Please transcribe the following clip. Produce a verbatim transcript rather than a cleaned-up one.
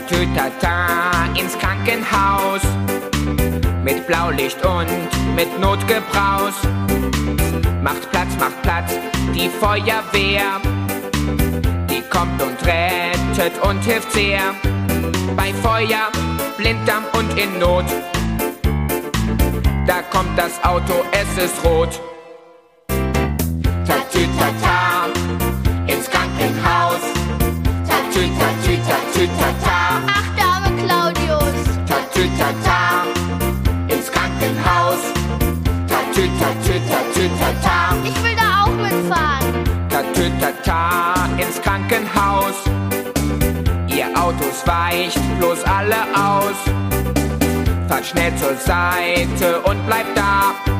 Tatütata ins Krankenhaus. Mit Blaulicht und mit Notgebraus. Macht Platz, macht Platz, die Feuerwehr. Die kommt und rettet und hilft sehr. Bei Feuer, Blinddarm und in Not. Da kommt das Auto, es ist rot. Tatütata ins Krankenhaus. Tatütatütatütata. Ach, der arme Claudius. Tatütata ins Krankenhaus. Tatütatütatütata. Ich will da auch mitfahren. Tatütata ins Krankenhaus. Ihr Autos weicht bloß alle aus. Fahrt schnell zur Seite und bleibt da.